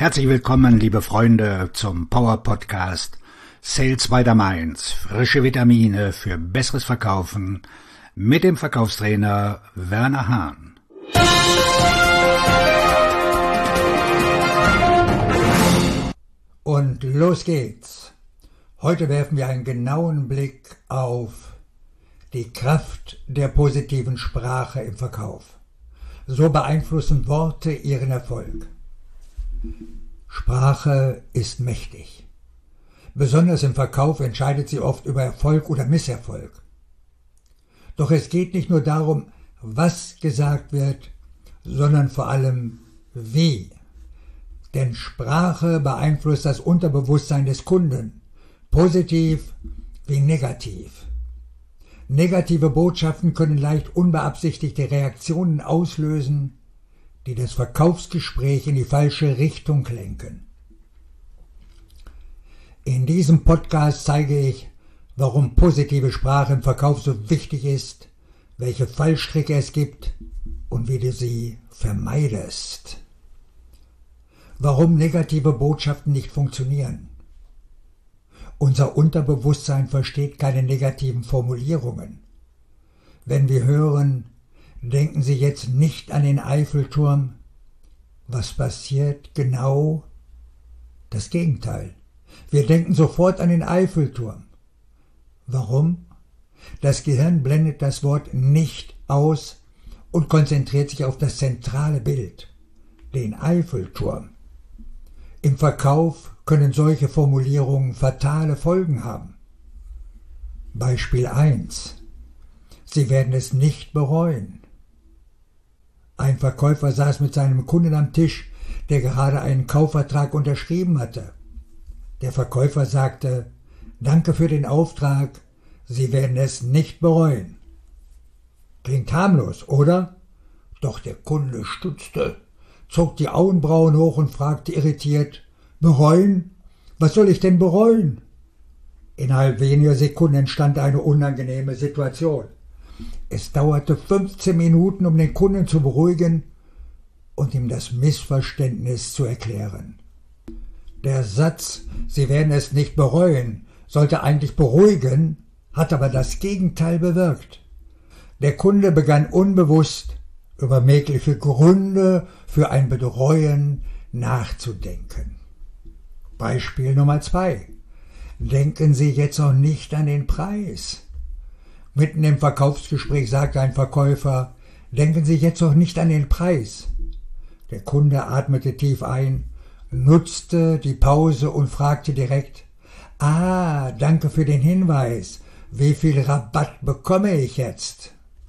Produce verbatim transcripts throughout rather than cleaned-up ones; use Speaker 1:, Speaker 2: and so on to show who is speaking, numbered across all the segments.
Speaker 1: Herzlich willkommen, liebe Freunde, zum Power Podcast Sales by the Mainz. Frische Vitamine für besseres Verkaufen mit dem Verkaufstrainer Werner Hahn.
Speaker 2: Und los geht's. Heute werfen wir einen genauen Blick auf die Kraft der positiven Sprache im Verkauf. So beeinflussen Worte ihren Erfolg. Sprache ist mächtig. Besonders im Verkauf entscheidet sie oft über Erfolg oder Misserfolg. Doch es geht nicht nur darum, was gesagt wird, sondern vor allem wie. Denn Sprache beeinflusst das Unterbewusstsein des Kunden, positiv wie negativ. Negative Botschaften können leicht unbeabsichtigte Reaktionen auslösen, die das Verkaufsgespräch in die falsche Richtung lenken. In diesem Podcast zeige ich, warum positive Sprache im Verkauf so wichtig ist, welche Fallstricke es gibt und wie du sie vermeidest. Warum negative Botschaften nicht funktionieren. Unser Unterbewusstsein versteht keine negativen Formulierungen. Wenn wir hören, denken Sie jetzt nicht an den Eiffelturm, was passiert? Genau das Gegenteil. Wir denken sofort an den Eiffelturm. Warum? Das Gehirn blendet das Wort nicht aus und konzentriert sich auf das zentrale Bild, den Eiffelturm. Im Verkauf können solche Formulierungen fatale Folgen haben. Beispiel eins. Sie werden es nicht bereuen. Ein Verkäufer saß mit seinem Kunden am Tisch, der gerade einen Kaufvertrag unterschrieben hatte. Der Verkäufer sagte, »Danke für den Auftrag, Sie werden es nicht bereuen.« Klingt harmlos, oder? Doch der Kunde stutzte, zog die Augenbrauen hoch und fragte irritiert, »Bereuen? Was soll ich denn bereuen?« Innerhalb weniger Sekunden entstand eine unangenehme Situation. Es dauerte fünfzehn Minuten, um den Kunden zu beruhigen und ihm das Missverständnis zu erklären. Der Satz, Sie werden es nicht bereuen, sollte eigentlich beruhigen, hat aber das Gegenteil bewirkt. Der Kunde begann unbewusst über mögliche Gründe für ein Bereuen nachzudenken. Beispiel Nummer zwei. Denken Sie jetzt noch nicht an den Preis. Mitten im Verkaufsgespräch sagte ein Verkäufer, denken Sie jetzt noch nicht an den Preis. Der Kunde atmete tief ein, nutzte die Pause und fragte direkt, »Ah, danke für den Hinweis. Wie viel Rabatt bekomme ich jetzt?«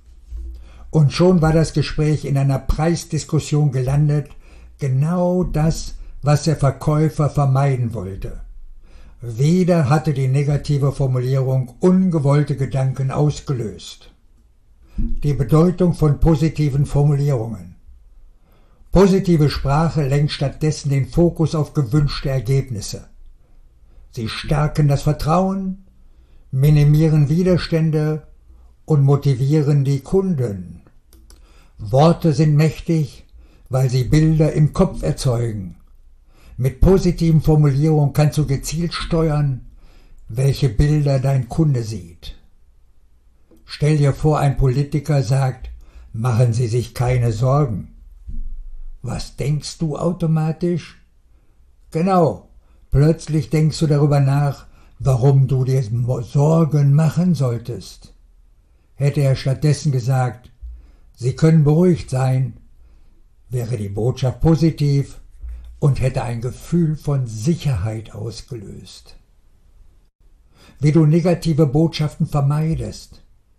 Speaker 2: Und schon war das Gespräch in einer Preisdiskussion gelandet, genau das, was der Verkäufer vermeiden wollte. Wieder hatte die negative Formulierung ungewollte Gedanken ausgelöst. Die Bedeutung von positiven Formulierungen. Positive Sprache lenkt stattdessen den Fokus auf gewünschte Ergebnisse. Sie stärken das Vertrauen, minimieren Widerstände und motivieren die Kunden. Worte sind mächtig, weil sie Bilder im Kopf erzeugen. Mit positiven Formulierungen kannst du gezielt steuern, welche Bilder dein Kunde sieht. Stell dir vor, ein Politiker sagt, machen Sie sich keine Sorgen. Was denkst du automatisch? Genau, plötzlich denkst du darüber nach, warum du dir Sorgen machen solltest. Hätte er stattdessen gesagt, Sie können beruhigt sein, wäre die Botschaft positiv und hätte ein Gefühl von Sicherheit ausgelöst. Wie du negative Botschaften vermeidest.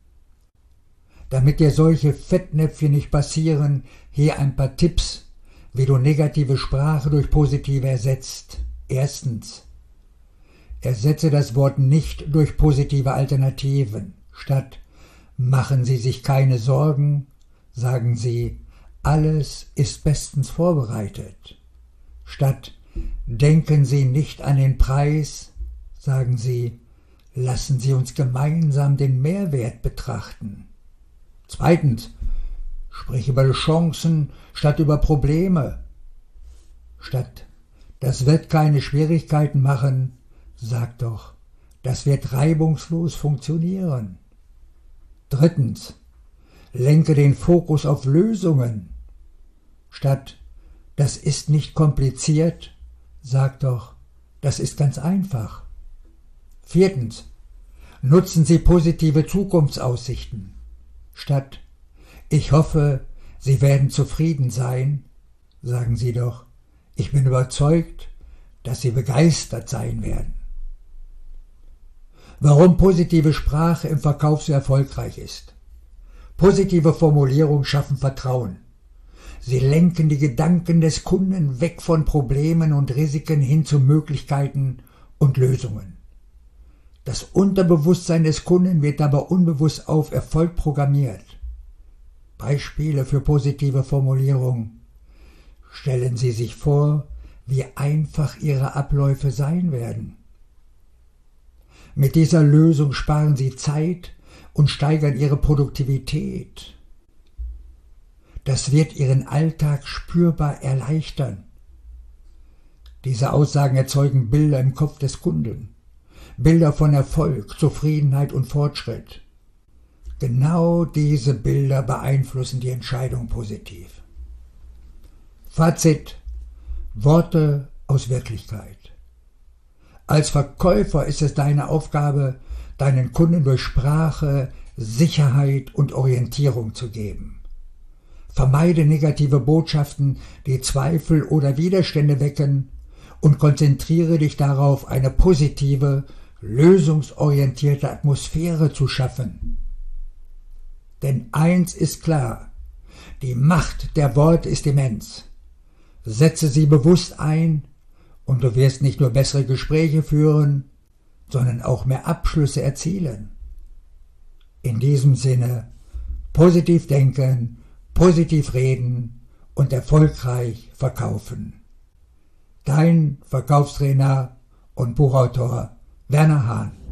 Speaker 2: Damit dir solche Fettnäpfchen nicht passieren, hier ein paar Tipps, wie du negative Sprache durch positive ersetzt. Erstens. Ersetze das Wort nicht durch positive Alternativen. Statt »machen Sie sich keine Sorgen«, sagen Sie »alles ist bestens vorbereitet«. Statt »denken Sie nicht an den Preis«, sagen Sie »lassen Sie uns gemeinsam den Mehrwert betrachten«. Zweitens, sprich über Chancen statt über Probleme. Statt Das wird keine Schwierigkeiten machen. Sag doch, das wird reibungslos funktionieren. Drittens, lenke den Fokus auf Lösungen. Statt das ist nicht kompliziert, sag doch, das ist ganz einfach. Viertens, nutzen Sie positive Zukunftsaussichten. Statt ich hoffe, Sie werden zufrieden sein, sagen Sie doch, ich bin überzeugt, dass Sie begeistert sein werden. Warum positive Sprache im Verkauf so erfolgreich ist. Positive Formulierungen schaffen Vertrauen. Sie lenken die Gedanken des Kunden weg von Problemen und Risiken hin zu Möglichkeiten und Lösungen. Das Unterbewusstsein des Kunden wird dabei unbewusst auf Erfolg programmiert. Beispiele für positive Formulierungen. Stellen Sie sich vor, wie einfach Ihre Abläufe sein werden. Mit dieser Lösung sparen Sie Zeit und steigern Ihre Produktivität. Das wird Ihren Alltag spürbar erleichtern. Diese Aussagen erzeugen Bilder im Kopf des Kunden. Bilder von Erfolg, Zufriedenheit und Fortschritt. Genau diese Bilder beeinflussen die Entscheidung positiv. Fazit: Worte aus Wirklichkeit. Als Verkäufer ist es deine Aufgabe, deinen Kunden durch Sprache Sicherheit und Orientierung zu geben. Vermeide negative Botschaften, die Zweifel oder Widerstände wecken, und konzentriere dich darauf, eine positive, lösungsorientierte Atmosphäre zu schaffen. Denn eins ist klar: Die Macht der Worte ist immens. Setze sie bewusst ein, und du wirst nicht nur bessere Gespräche führen, sondern auch mehr Abschlüsse erzielen. In diesem Sinne, positiv denken, positiv reden und erfolgreich verkaufen. Dein Verkaufstrainer und Buchautor Werner Hahn.